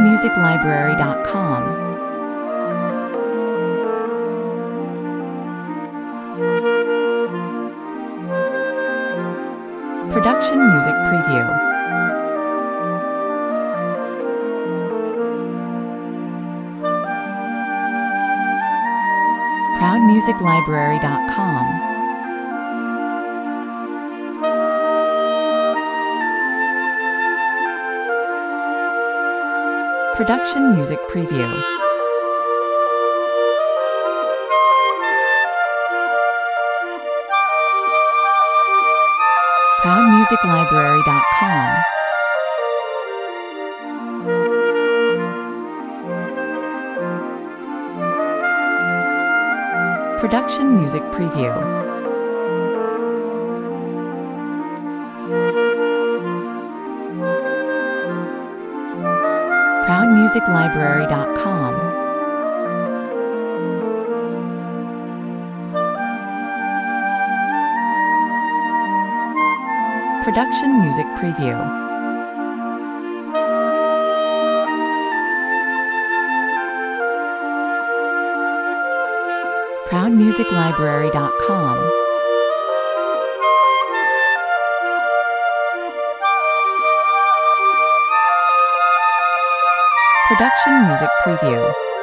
ProudMusicLibrary.com. Production Music Preview. ProudMusicLibrary.com. Production Music Preview. ProudMusicLibrary.com. Production Music Preview. ProudMusicLibrary.com. Production Music Preview. ProudMusicLibrary.com. Production Music Preview.